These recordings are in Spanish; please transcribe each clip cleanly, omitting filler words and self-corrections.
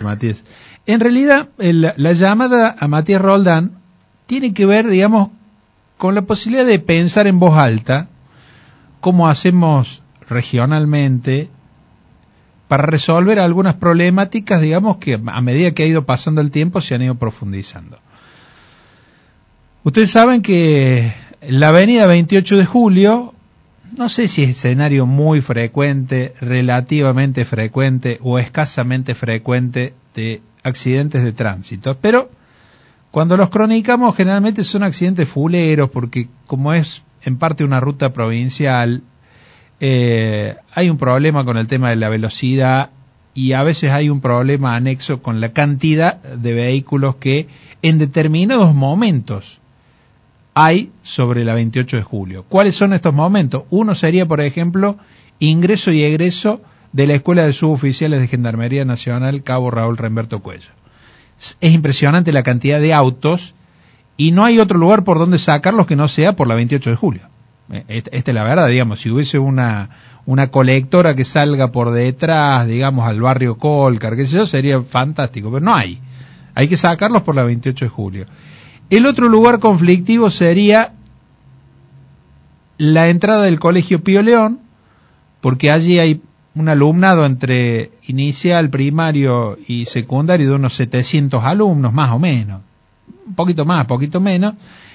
Matías. En realidad, la llamada a Matías Roldán tiene que ver, digamos, con la posibilidad de pensar en voz alta, cómo hacemos regionalmente para resolver algunas problemáticas, digamos, que a medida que ha ido pasando el tiempo se han ido profundizando. Ustedes saben que la avenida 28 de Julio, no sé si es escenario muy frecuente, relativamente frecuente o escasamente frecuente de accidentes de tránsito, pero cuando los cronicamos generalmente son accidentes fuleros porque como es en parte una ruta provincial, hay un problema con el tema de la velocidad y a veces hay un problema anexo con la cantidad de vehículos que en determinados momentos hay sobre la 28 de julio. ¿Cuáles son estos momentos? Uno sería, por ejemplo, ingreso y egreso de la Escuela de Suboficiales de Gendarmería Nacional Cabo Raúl Remberto Cuello. Es impresionante la cantidad de autos y no hay otro lugar por donde sacarlos que no sea por la 28 de julio. Esta es la verdad, digamos, si hubiese una colectora que salga por detrás, digamos, al barrio Colcar, qué sé yo, sería fantástico, pero no hay. Hay que sacarlos por la 28 de julio. El otro lugar conflictivo sería la entrada del Colegio Pío León, porque allí hay un alumnado entre inicial, primario y secundario de unos 700 alumnos, más o menos. Un poquito más, poquito menos.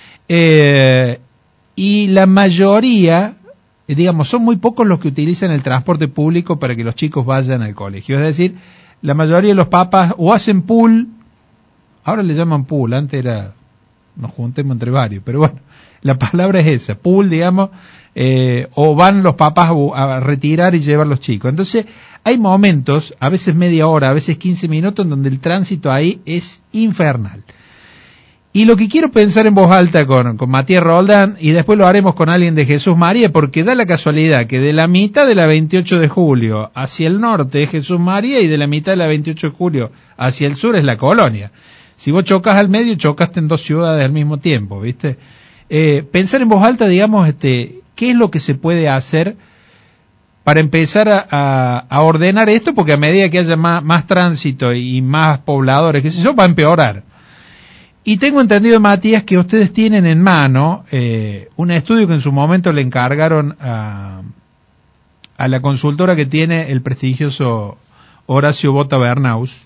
Y la mayoría, digamos, son muy pocos los que utilizan el transporte público para que los chicos vayan al colegio. Es decir, la mayoría de los papás o hacen pool, ahora le llaman pool, antes era nos juntemos entre varios, pero bueno, la palabra es esa, pool, digamos, o van los papás a retirar y llevar los chicos. Entonces, hay momentos, a veces media hora, a veces 15 minutos, en donde el tránsito ahí es infernal. Y lo que quiero pensar en voz alta con Matías Roldán, y después lo haremos con alguien de Jesús María, porque da la casualidad que de la mitad de la 28 de julio hacia el norte es Jesús María y de la mitad de la 28 de julio hacia el sur es la Colonia. Si vos chocas al medio, chocaste en dos ciudades al mismo tiempo, ¿viste? Pensar en voz alta, digamos, ¿qué es lo que se puede hacer para empezar a ordenar esto? Porque a medida que haya más tránsito y más pobladores, qué sé yo, va a empeorar. Y tengo entendido, Matías, que ustedes tienen en mano un estudio que en su momento le encargaron a la consultora que tiene el prestigioso Horacio Bota Bernaus,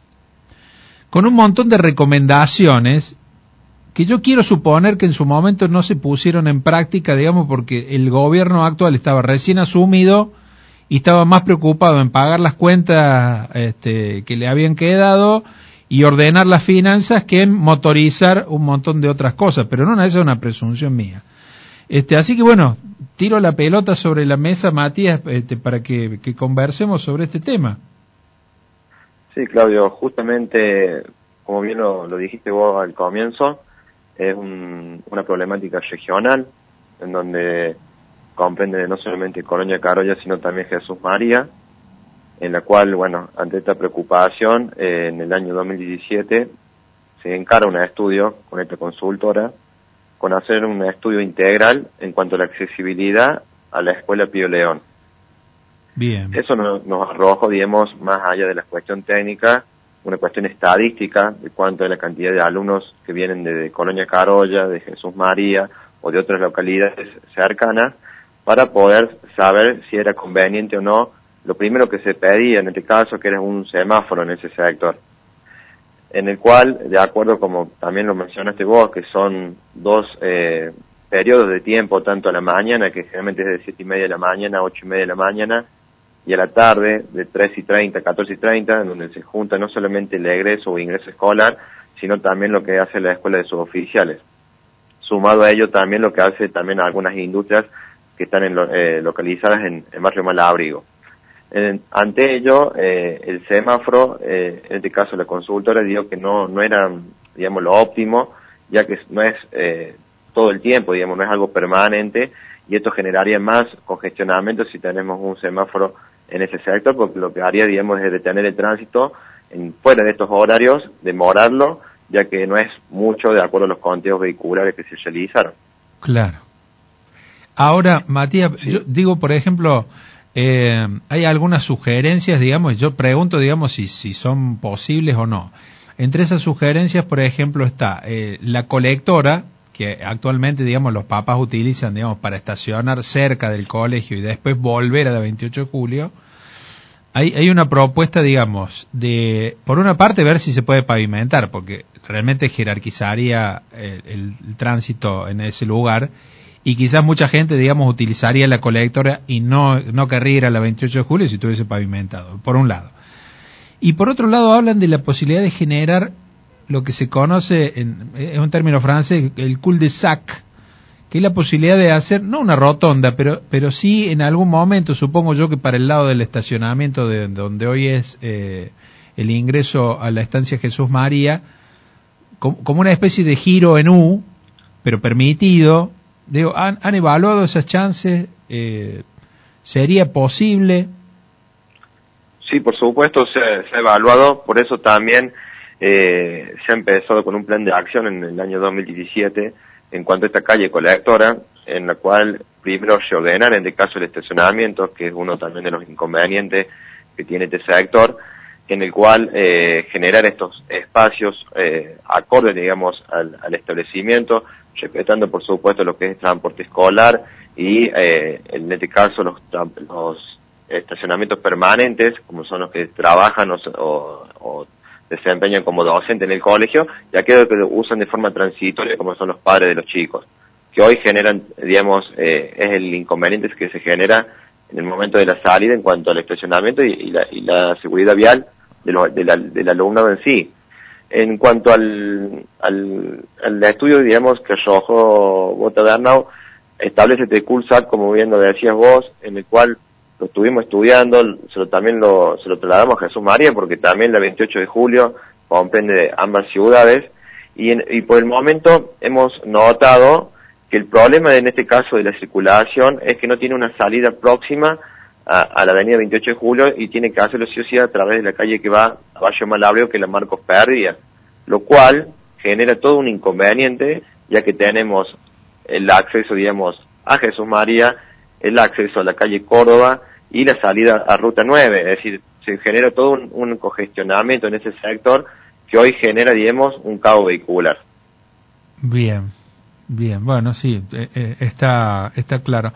con un montón de recomendaciones que yo quiero suponer que en su momento no se pusieron en práctica, digamos, porque el gobierno actual estaba recién asumido y estaba más preocupado en pagar las cuentas que le habían quedado y ordenar las finanzas que en motorizar un montón de otras cosas, pero no, esa es una presunción mía. Así que bueno, tiro la pelota sobre la mesa, Matías, para que conversemos sobre este tema. Sí, Claudio, justamente, como bien lo dijiste vos al comienzo, es una problemática regional, en donde comprende no solamente Colonia Carolla, sino también Jesús María, en la cual, bueno, ante esta preocupación, en el año 2017 se encara un estudio con esta consultora, con hacer un estudio integral en cuanto a la accesibilidad a la Escuela Pío León. Bien. Eso nos arroja, digamos, más allá de la cuestión técnica, una cuestión estadística de cuánto es la cantidad de alumnos que vienen de Colonia Carolla, de Jesús María o de otras localidades cercanas, para poder saber si era conveniente o no. Lo primero que se pedía en este caso, que era un semáforo en ese sector, en el cual, de acuerdo como también lo mencionaste vos, que son dos periodos de tiempo, tanto a la mañana, que generalmente es de 7:30 de la mañana a 8:30 de la mañana, y a la tarde de 3:30, 14:30, en donde se junta no solamente el egreso o ingreso escolar, sino también lo que hace la Escuela de Suboficiales. Sumado a ello también lo que hace también algunas industrias que están localizadas en Barrio Malabrigo. Ante ello, el semáforo, en este caso la consultora, dijo que no era, digamos, lo óptimo, ya que no es todo el tiempo, digamos, no es algo permanente, y esto generaría más congestionamiento si tenemos un semáforo en ese sector, porque lo que haría, digamos, es detener el tránsito fuera de estos horarios, demorarlo, ya que no es mucho de acuerdo a los conteos vehiculares que se realizaron. Claro. Ahora, Matías, Sí. yo digo, por ejemplo, hay algunas sugerencias, digamos, yo pregunto, digamos, si son posibles o no. Entre esas sugerencias, por ejemplo, está la colectora, que actualmente, digamos, los papás utilizan, digamos, para estacionar cerca del colegio y después volver a la 28 de julio. Hay una propuesta, digamos, de, por una parte, ver si se puede pavimentar, porque realmente jerarquizaría el tránsito en ese lugar, y quizás mucha gente, digamos, utilizaría la colectora y no querría ir a la 28 de julio si estuviese pavimentado, por un lado. Y por otro lado hablan de la posibilidad de generar lo que se conoce, es un término francés, el cul-de-sac, que es la posibilidad de hacer, no una rotonda, pero sí en algún momento, supongo yo que para el lado del estacionamiento de donde hoy es el ingreso a la estancia Jesús María, como una especie de giro en U, pero permitido. Digo, ¿han evaluado esas chances? ¿Sería posible? Sí, por supuesto, se ha evaluado, por eso también se ha empezado con un plan de acción en el año 2017 en cuanto a esta calle colectora, en la cual primero se ordenar, en este caso el estacionamiento, que es uno también de los inconvenientes que tiene este sector, en el cual generar estos espacios acordes, digamos, al establecimiento, respetando por supuesto lo que es transporte escolar y en este caso los estacionamientos permanentes, como son los que trabajan o desempeñan como docente en el colegio, y aquellos que lo usan de forma transitoria, como son los padres de los chicos, que hoy generan, digamos, es el inconveniente que se genera en el momento de la salida en cuanto al estacionamiento y la seguridad vial del alumnado en sí. En cuanto al estudio, digamos, que arrojó Bota Bernau, establece este cul-de-sac, como bien lo decías vos, en el cual lo estuvimos estudiando, se lo trasladamos a Jesús María, porque también la 28 de julio comprende ambas ciudades, y por el momento hemos notado que el problema en este caso de la circulación es que no tiene una salida próxima a la avenida 28 de julio y tiene que hacerlo sí o sí a través de la calle que va a Barrio Malabreo, que es la Marcos Perdía, lo cual genera todo un inconveniente, ya que tenemos el acceso, digamos, a Jesús María, el acceso a la calle Córdoba y la salida a Ruta 9, es decir, se genera todo un congestionamiento en ese sector que hoy genera, digamos, un caos vehicular. Bien, bueno, sí, está claro.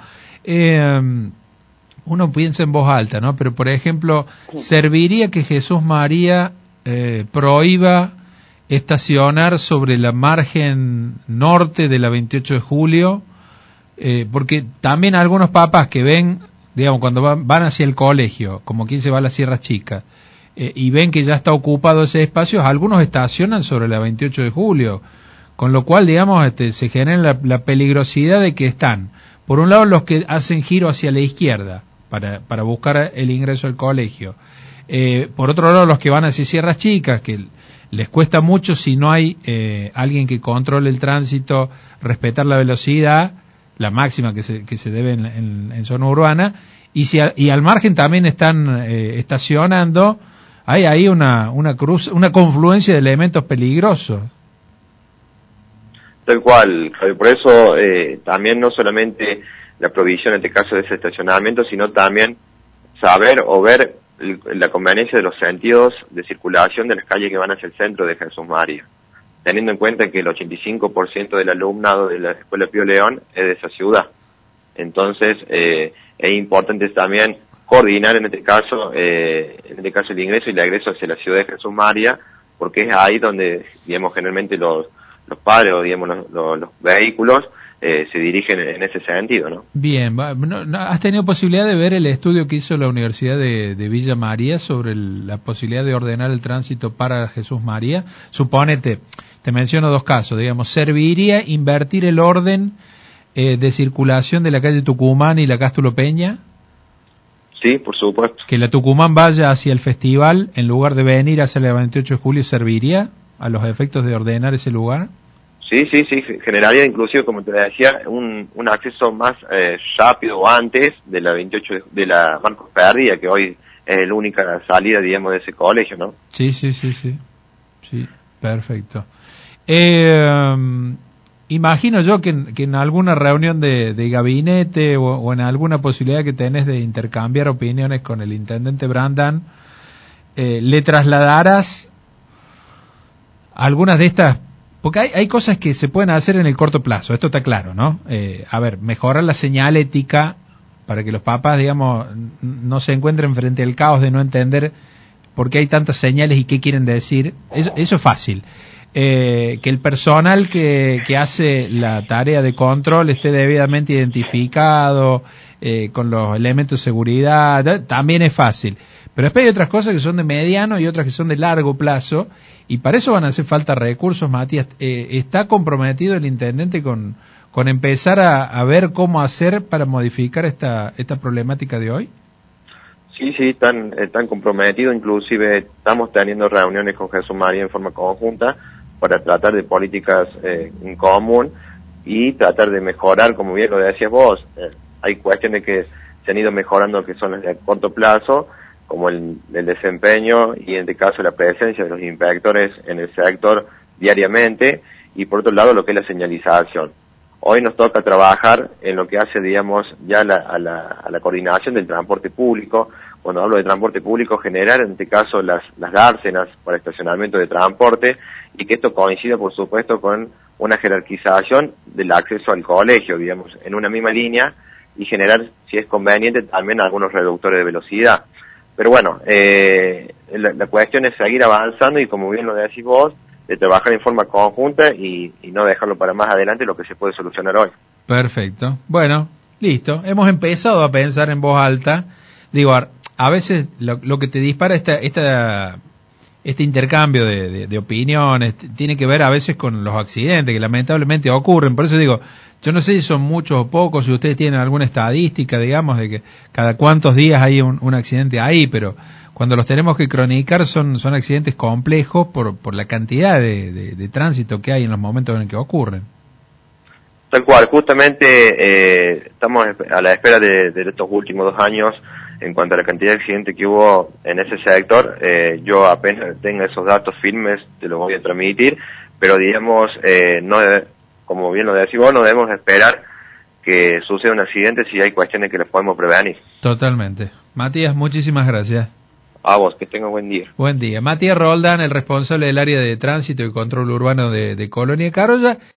Uno piensa en voz alta, ¿no? Pero, por ejemplo, ¿serviría que Jesús María prohíba estacionar sobre la margen norte de la 28 de julio? Porque también algunos papás que ven, digamos, cuando van hacia el colegio, como quien se va a las Sierras Chicas, y ven que ya está ocupado ese espacio, algunos estacionan sobre la 28 de julio, con lo cual, digamos, se genera la peligrosidad de que están, por un lado, los que hacen giro hacia la izquierda, para buscar el ingreso al colegio, por otro lado, los que van hacia Sierras Chicas, que les cuesta mucho si no hay alguien que controle el tránsito, respetar la velocidad, la máxima que se debe en zona urbana, y al margen también están estacionando, hay ahí una confluencia de elementos peligrosos. Tal cual, Javier. Por eso también no solamente la provisión en este caso de ese estacionamiento, sino también saber o ver la conveniencia de los sentidos de circulación de las calles que van hacia el centro de Jesús María, teniendo en cuenta que el 85% del alumnado de la Escuela Pío León es de esa ciudad. Entonces, es importante también coordinar en este caso el ingreso y el egreso hacia la ciudad de Jesús María, porque es ahí donde, digamos, generalmente los padres o, digamos, los vehículos se dirigen en ese sentido, ¿no? Bien, ¿has tenido posibilidad de ver el estudio que hizo la Universidad de Villa María sobre la posibilidad de ordenar el tránsito para Jesús María? Suponete, te menciono dos casos, digamos, ¿serviría invertir el orden de circulación de la calle Tucumán y la Cástulo Peña? Sí, por supuesto. ¿Que la Tucumán vaya hacia el festival en lugar de venir hacia el 28 de julio serviría a los efectos de ordenar ese lugar? Sí, generaría inclusive, como te decía, un acceso más rápido antes de la 28 de la Marcos Perdía, que hoy es la única salida, digamos, de ese colegio, ¿no? Sí, perfecto. Imagino yo que en alguna reunión de gabinete o en alguna posibilidad que tenés de intercambiar opiniones con el intendente Brandan, le trasladarás algunas de estas, porque hay cosas que se pueden hacer en el corto plazo, esto está claro, ¿no? A ver, mejorar la señalética para que los papás, digamos, no se encuentren frente al caos de no entender por qué hay tantas señales y qué quieren decir. Eso es fácil. Que el personal que hace la tarea de control esté debidamente identificado, con los elementos de seguridad, también es fácil. Pero después hay otras cosas que son de mediano y otras que son de largo plazo, y para eso van a hacer falta recursos, Matías. ¿Está comprometido el intendente con empezar a ver cómo hacer para modificar esta problemática de hoy? Sí, están comprometidos, inclusive estamos teniendo reuniones con Jesús María en forma conjunta para tratar de políticas en común y tratar de mejorar, como bien lo decías vos. Hay cuestiones que se han ido mejorando que son las de corto plazo, como el desempeño y en este caso la presencia de los inspectores en el sector diariamente, y por otro lado lo que es la señalización. Hoy nos toca trabajar en lo que hace, digamos, ya a la coordinación del transporte público. Cuando hablo de transporte público, generar en este caso las dársenas para estacionamiento de transporte, y que esto coincida, por supuesto, con una jerarquización del acceso al colegio, digamos, en una misma línea, y generar, si es conveniente, también algunos reductores de velocidad. Pero bueno, la cuestión es seguir avanzando y, como bien lo decís vos, de trabajar en forma conjunta y no dejarlo para más adelante lo que se puede solucionar hoy. Perfecto. Bueno, listo. Hemos empezado a pensar en voz alta. Digo, a veces lo que te dispara este intercambio de opiniones tiene que ver a veces con los accidentes que lamentablemente ocurren. Por eso digo, yo no sé si son muchos o pocos, si ustedes tienen alguna estadística, digamos, de que cada cuántos días hay un accidente ahí, pero cuando los tenemos que cronicar son accidentes complejos por la cantidad de tránsito que hay en los momentos en que ocurren. Tal cual, justamente estamos a la espera de estos últimos 2 años en cuanto a la cantidad de accidentes que hubo en ese sector. Yo apenas tenga esos datos firmes te los voy a transmitir, pero digamos, como bien lo decís vos, no debemos esperar que suceda un accidente si hay cuestiones que les podemos prevenir. Totalmente. Matías, muchísimas gracias. A vos, que tengas buen día. Buen día. Matías Roldán, el responsable del área de tránsito y control urbano de Colonia Carolla.